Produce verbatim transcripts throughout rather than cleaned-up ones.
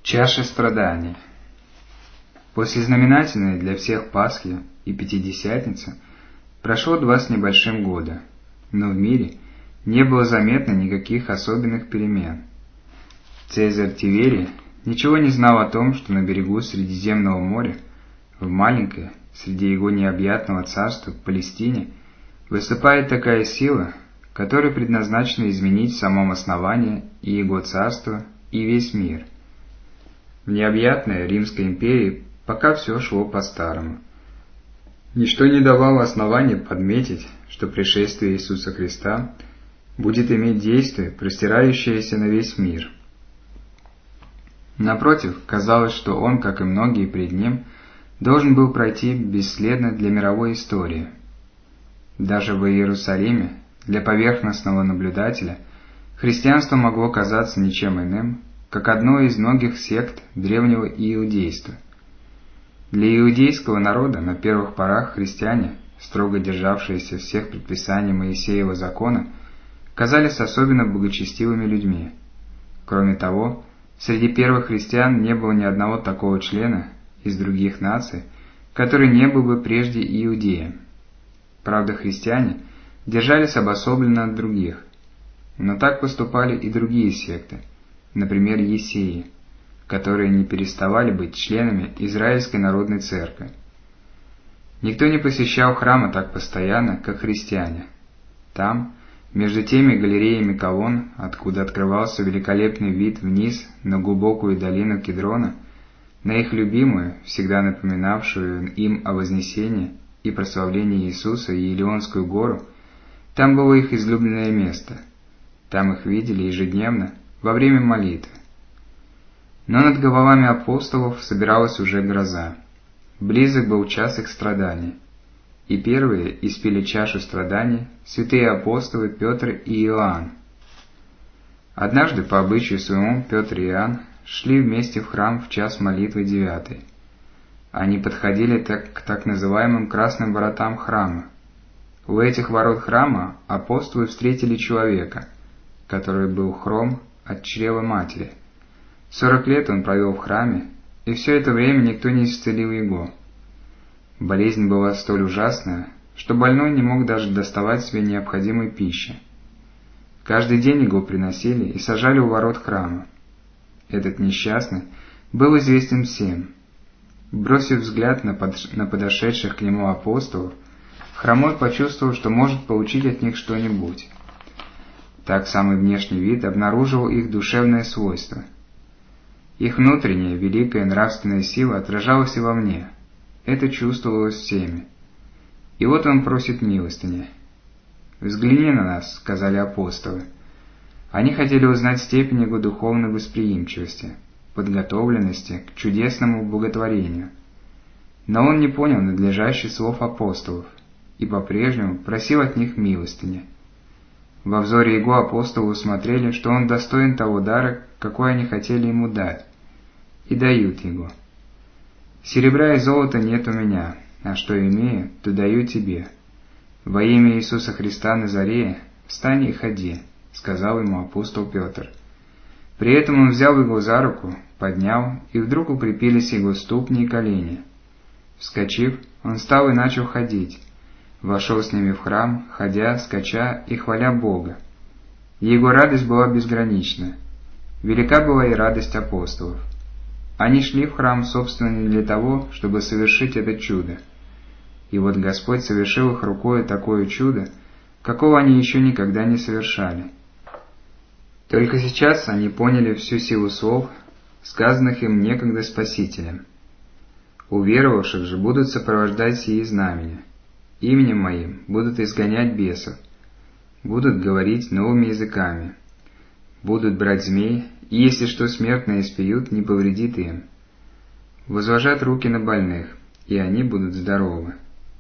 Чаша страданий. После знаменательной для всех Пасхи и Пятидесятницы прошло два с небольшим года, но в мире не было заметно никаких особенных перемен. Цезарь Тиверий ничего не знал о том, что на берегу Средиземного моря, в маленькой, среди его необъятного царства, Палестине, выступает такая сила, которая предназначена изменить в самом основании и его царство, и весь мир. В необъятной Римской империи пока все шло по-старому. Ничто не давало основания подметить, что пришествие Иисуса Христа будет иметь действие, простирающееся на весь мир. Напротив, казалось, что он, как и многие пред ним, должен был пройти бесследно для мировой истории. Даже в Иерусалиме, для поверхностного наблюдателя, христианство могло казаться ничем иным, как одной из многих сект древнего иудейства. Для иудейского народа на первых порах христиане, строго державшиеся всех предписаний Моисеева закона, казались особенно благочестивыми людьми. Кроме того, среди первых христиан не было ни одного такого члена из других наций, который не был бы прежде иудеем. Правда, христиане держались обособленно от других, но так поступали и другие секты, например, Есеи, которые не переставали быть членами Израильской народной церкви. Никто не посещал храма так постоянно, как христиане. Там, между теми галереями колонн, откуда открывался великолепный вид вниз на глубокую долину Кедрона, на их любимую, всегда напоминавшую им о вознесении и прославлении Иисуса и Илионскую гору, там было их излюбленное место. Там их видели ежедневно во время молитвы. Но над головами апостолов собиралась уже гроза. Близок был час их страданий. И первые испили чашу страданий святые апостолы Петр и Иоанн. Однажды, по обычаю своему, Петр и Иоанн шли вместе в храм в час молитвы девятой. Они подходили так, к так называемым красным воротам храма. У этих ворот храма апостолы встретили человека, который был хром от чрева матери. Сорок лет он провел в храме, и все это время никто не исцелил его. Болезнь была столь ужасная, что больной не мог даже доставать себе необходимой пищи. Каждый день его приносили и сажали у ворот храма. Этот несчастный был известен всем. Бросив взгляд на, под... на подошедших к нему апостолов, хромой почувствовал, что может получить от них что-нибудь. Так самый внешний вид обнаруживал их душевное свойство. Их внутренняя великая нравственная сила отражалась и вовне. Это чувствовалось всеми. И вот он просит милостыни. «Взгляни на нас», — сказали апостолы. Они хотели узнать степень его духовной восприимчивости, подготовленности к чудесному благотворению. Но он не понял надлежащих слов апостолов и по-прежнему просил от них милостыни. Во взоре его апостолы усмотрели, что он достоин того дара, какой они хотели ему дать, и дают его. «Серебра и золота нет у меня, а что имею, то даю тебе. Во имя Иисуса Христа Назарея встань и ходи», — сказал ему апостол Петр. При этом он взял его за руку, поднял, и вдруг укрепились его ступни и колени. Вскочив, он встал и начал ходить. Вошел с ними в храм, ходя, скача и хваля Бога. Его радость была безгранична. Велика была и радость апостолов. Они шли в храм, собственно, не для того, чтобы совершить это чудо. И вот Господь совершил их рукой такое чудо, какого они еще никогда не совершали. Только сейчас они поняли всю силу слов, сказанных им некогда Спасителем. Уверовавших же будут сопровождать сии знамения. Именем Моим будут изгонять бесов, будут говорить новыми языками, будут брать змей, и если что смертное испьют, не повредит им. Возложат руки на больных, и они будут здоровы.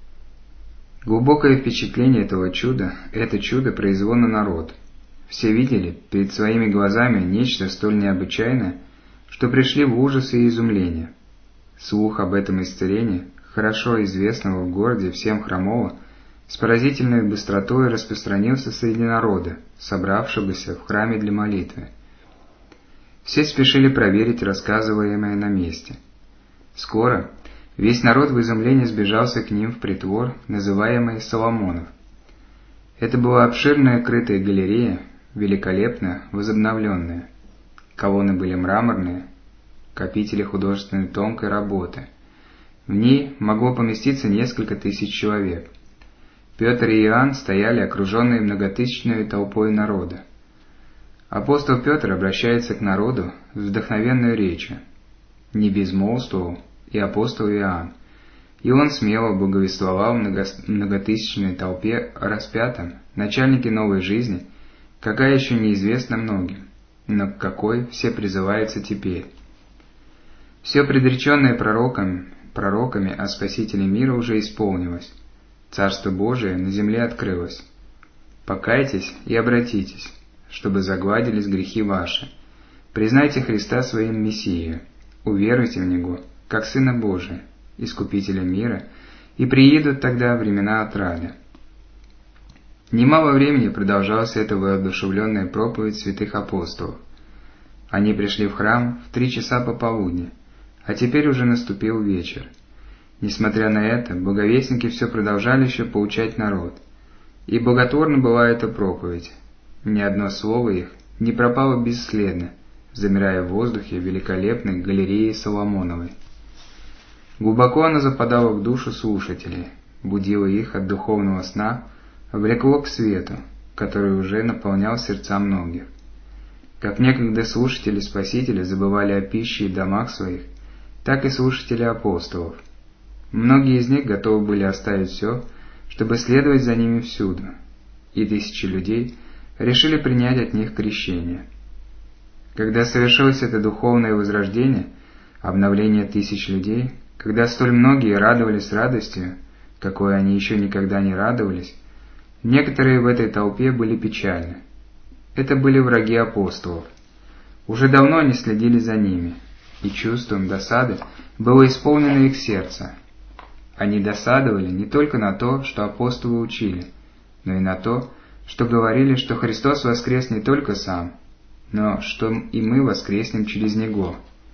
Глубокое впечатление этого чуда, это чудо произвело на народ. Все видели перед своими глазами нечто столь необычайное, что пришли в ужас и изумление. Слух об этом исцелении, хорошо известного в городе всем хромого, с поразительной быстротой распространился среди народа, собравшегося в храме для молитвы. Все спешили проверить рассказываемое на месте. Скоро весь народ в изумлении сбежался к ним в притвор, называемый Соломонов. Это была обширная крытая галерея, великолепно возобновленная. Колонны были мраморные, копители художественной тонкой работы. В ней могло поместиться несколько тысяч человек. Петр и Иоанн стояли, окруженные многотысячной толпой народа. Апостол Петр обращается к народу с вдохновенной речью. Не безмолвствовал и апостол Иоанн, и он смело благовествовал многотысячной толпе о распятом, начальнике новой жизни, какая еще неизвестна многим, но к какой все призываются теперь. Все предреченное пророками, пророками о Спасителе мира уже исполнилось. Царство Божие на земле открылось. Покайтесь и обратитесь, чтобы загладились грехи ваши. Признайте Христа своим Мессией, уверуйте в Него, как Сына Божия, Искупителя мира, и приидут тогда времена отрады. Немало времени продолжалась эта воодушевленная проповедь святых апостолов. Они пришли в храм в три часа пополудни, а теперь уже наступил вечер. Несмотря на это, благовестники все продолжали еще поучать народ. И благотворна была эта проповедь. Ни одно слово их не пропало бесследно, замирая в воздухе великолепной галереи Соломоновой. Глубоко она западала в душу слушателей, будила их от духовного сна, влекло к свету, который уже наполнял сердца многих. Как некогда слушатели Спасителя забывали о пище и домах своих, так и слушатели апостолов. Многие из них готовы были оставить все, чтобы следовать за ними всюду, и тысячи людей решили принять от них крещение. Когда совершилось это духовное возрождение, обновление тысяч людей, когда столь многие радовались радостью, какой они еще никогда не радовались, некоторые в этой толпе были печальны. Это были враги апостолов. Уже давно они следили за ними, и чувством досады было исполнено их сердце. Они досадовали не только на то, что апостолы учили, но и на то, что говорили, что Христос воскрес не только Сам, но что и мы воскреснем через Него.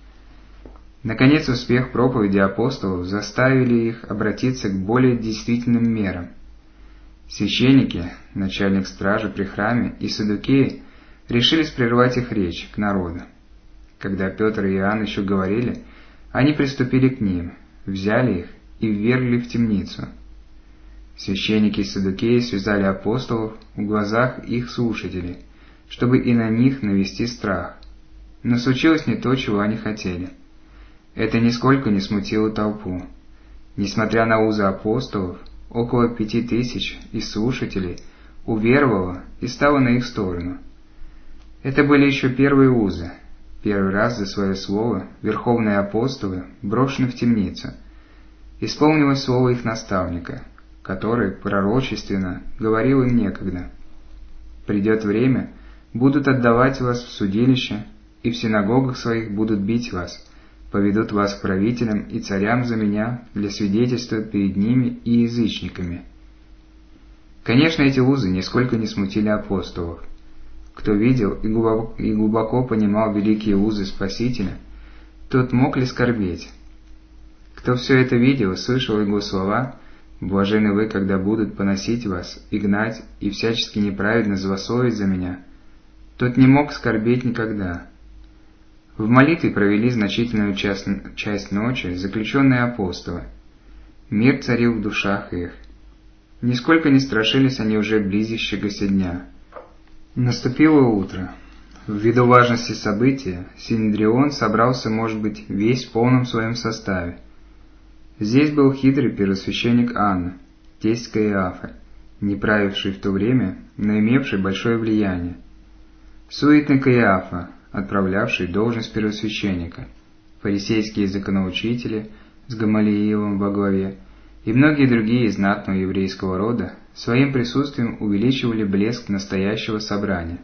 Наконец, успех проповеди апостолов заставили их обратиться к более действительным мерам. Священники, начальник стражи при храме и саддукеи решились прервать их речь к народу. Когда Петр и Иоанн еще говорили, они приступили к ним, взяли их и ввергли в темницу. Священники и саддукеи связали апостолов в глазах их слушателей, чтобы и на них навести страх. Но случилось не то, чего они хотели. Это нисколько не смутило толпу. Несмотря на узы апостолов, около пяти тысяч из слушателей уверовало и стало на их сторону. Это были еще первые узы. Первый раз за свое слово верховные апостолы брошены в темницу. Исполнилось слово их наставника, который пророчественно говорил им некогда: «Придет время, будут отдавать вас в судилище, и в синагогах своих будут бить вас, поведут вас к правителям и царям за меня для свидетельства перед ними и язычниками». Конечно, эти узы нисколько не смутили апостолов. Кто видел и глубоко, и глубоко понимал великие узы Спасителя, тот мог ли скорбеть? Кто все это видел и слышал его слова: «Блаженны вы, когда будут поносить вас и гнать, и всячески неправедно злословить за меня», тот не мог скорбеть никогда. В молитве провели значительную часть, часть ночи заключенные апостолы. Мир царил в душах их. Нисколько не страшились они уже близящегося дня. Наступило утро. Ввиду важности события, Синедрион собрался, может быть, весь в полном своем составе. Здесь был хитрый первосвященник Анна, тесть Каиафы, не правивший в то время, но имевший большое влияние. Суетный Каиафа, отправлявший должность первосвященника, фарисейские законоучители с Гамалиилом во главе и многие другие из знатного еврейского рода своим присутствием увеличивали блеск настоящего собрания.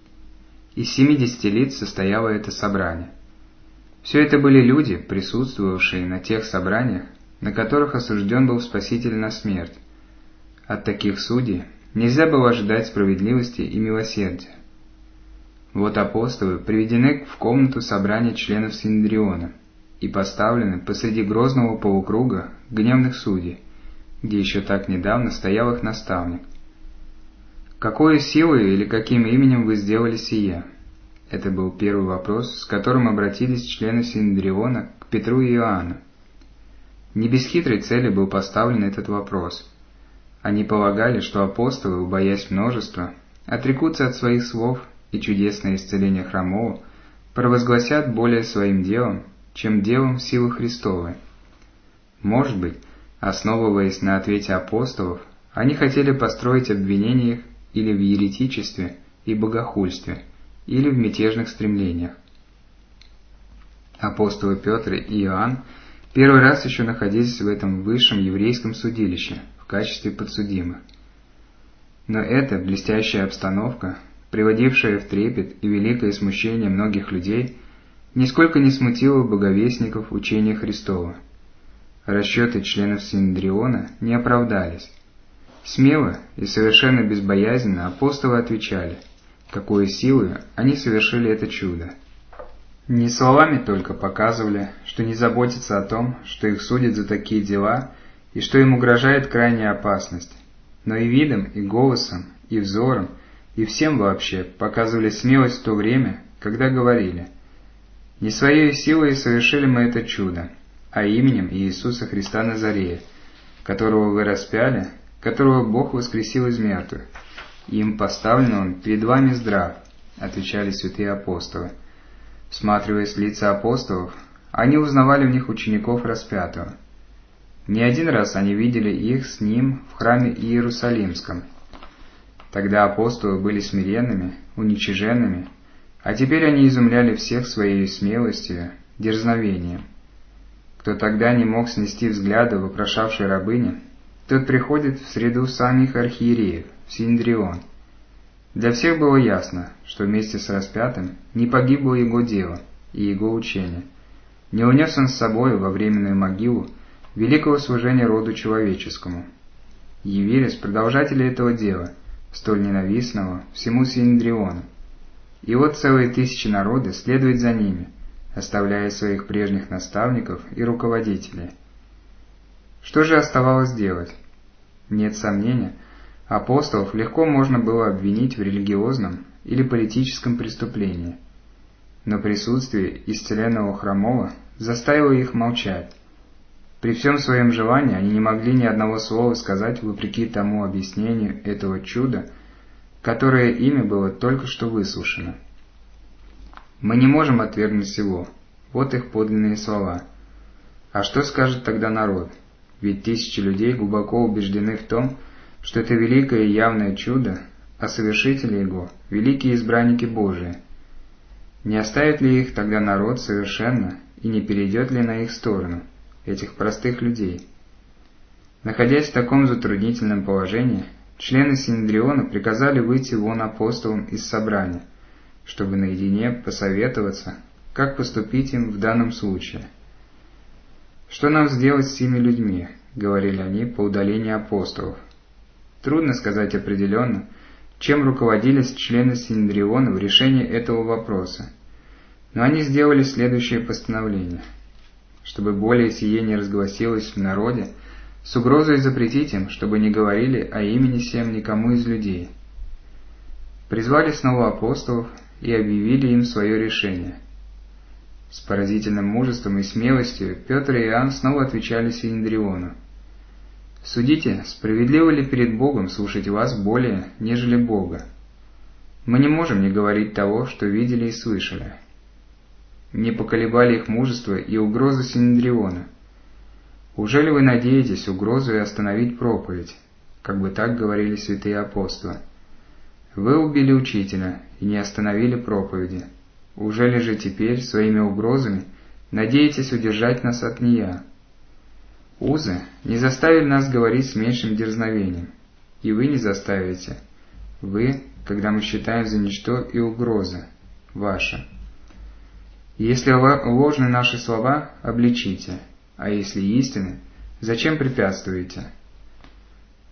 Из семидесяти лиц состояло это собрание. Все это были люди, присутствовавшие на тех собраниях, на которых осужден был Спаситель на смерть. От таких судей нельзя было ожидать справедливости и милосердия. Вот апостолы приведены в комнату собрания членов Синедриона и поставлены посреди грозного полукруга гневных судей, где еще так недавно стоял их наставник. «Какой силой или каким именем вы сделали сие?» Это был первый вопрос, с которым обратились члены Синедриона к Петру и Иоанну. Не без хитрой цели был поставлен этот вопрос. Они полагали, что апостолы, убоясь множества, отрекутся от своих слов и чудесное исцеление хромого провозгласят более своим делом, чем делом силы Христовой. Может быть, основываясь на ответе апостолов, они хотели построить обвинение их или в еретичестве и богохульстве, или в мятежных стремлениях. Апостолы Петр и Иоанн первый раз еще находились в этом высшем еврейском судилище в качестве подсудимых. Но эта блестящая обстановка, приводившая в трепет и великое смущение многих людей, нисколько не смутила боговестников учения Христова. Расчеты членов Синедриона не оправдались. Смело и совершенно безбоязненно апостолы отвечали, какой силой они совершили это чудо. Не словами только показывали, что не заботятся о том, что их судят за такие дела и что им угрожает крайняя опасность, но и видом, и голосом, и взором, и всем вообще показывали смелость в то время, когда говорили: «Не своей силой совершили мы это чудо, а именем Иисуса Христа Назарея, которого вы распяли, которого Бог воскресил из мертвых. Им поставлен Он перед вами здрав», — отвечали святые апостолы. Всматриваясь в лица апостолов, они узнавали в них учеников распятого. Не один раз они видели их с Ним в храме Иерусалимском. Тогда апостолы были смиренными, уничиженными, а теперь они изумляли всех своей смелостью, дерзновением. Кто тогда не мог снести взгляда вопрошавшей рабыни, тот приходит в среду самих архиереев, в Синедрион. Для всех было ясно, что вместе с распятым не погибло его дело и его учение. Не унес он с собой во временную могилу великого служения роду человеческому. Явились продолжатели этого дела, столь ненавистного всему Синедриону. И вот целые тысячи народа следуют за ними, оставляя своих прежних наставников и руководителей. Что же оставалось делать? Нет сомнения, апостолов легко можно было обвинить в религиозном или политическом преступлении, но присутствие исцеленного хромого заставило их молчать. При всем своем желании они не могли ни одного слова сказать вопреки тому объяснению этого чуда, которое ими было только что выслушано. «Мы не можем отвергнуть всего», вот их подлинные слова. А что скажет тогда народ? Ведь тысячи людей глубоко убеждены в том, что это великое и явное чудо, а совершители его – великие избранники Божии. Не оставит ли их тогда народ совершенно и не перейдет ли на их сторону, этих простых людей? Находясь в таком затруднительном положении, члены Синедриона приказали выйти вон апостолам из собрания, чтобы наедине посоветоваться, как поступить им в данном случае. «Что нам сделать с теми людьми?» — говорили они по удалении апостолов. Трудно сказать определенно, чем руководились члены Синедриона в решении этого вопроса, но они сделали следующее постановление: чтобы более сие не разгласилось в народе, с угрозой запретить им, чтобы не говорили о имени сем никому из людей. Призвали снова апостолов и объявили им свое решение. С поразительным мужеством и смелостью Петр и Иоанн снова отвечали Синедриону: «Судите, справедливо ли перед Богом слушать вас более, нежели Бога? Мы не можем не говорить того, что видели и слышали». Не поколебали их мужество и угрозы Синедриона. «Ужели вы надеетесь угрозой остановить проповедь?» Как бы так говорили святые апостолы. «Вы убили учителя и не остановили проповеди. Ужели же теперь своими угрозами надеетесь удержать нас от нея? Узы не заставили нас говорить с меньшим дерзновением, и вы не заставите. Вы, когда мы считаем за ничто и угрозы ваши. Если ложны наши слова, обличите, а если истины, зачем препятствуете?»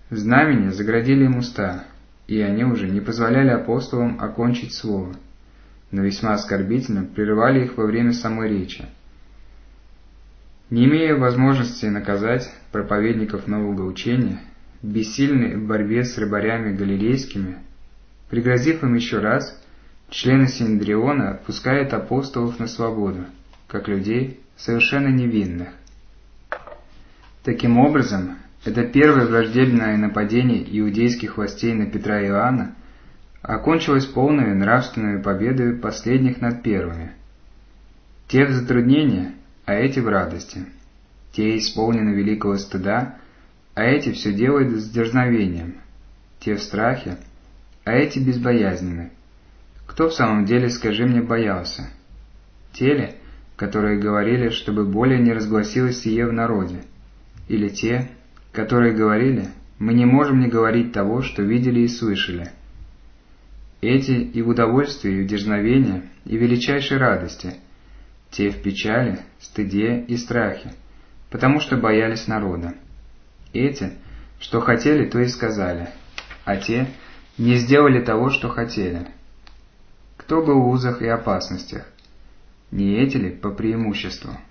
Знамения заградили им уста, и они уже не позволяли апостолам окончить слово. но весьма оскорбительно прерывали их во время самой речи. Не имея возможности наказать проповедников нового учения, бессильные в борьбе с рыбарями галилейскими, пригрозив им еще раз, члены Синедриона отпускают апостолов на свободу, как людей совершенно невинных. Таким образом, это первое враждебное нападение иудейских властей на Петра и Иоанна окончилось полной нравственной победой последних над первыми. Те в затруднении, а эти в радости. Те исполнены великого стыда, а эти все делают с дерзновением. Те в страхе, а эти безбоязненны. Кто в самом деле, скажи мне, боялся? Те ли, которые говорили, чтобы более не разгласилось сие в народе? Или те, которые говорили, мы не можем не говорить того, что видели и слышали? Эти и в удовольствии, и в дерзновении, и в величайшей радости, те в печали, стыде и страхе, потому что боялись народа. Эти, что хотели, то и сказали, а те не сделали того, что хотели. Кто был в узах и опасностях? Не эти ли по преимуществу?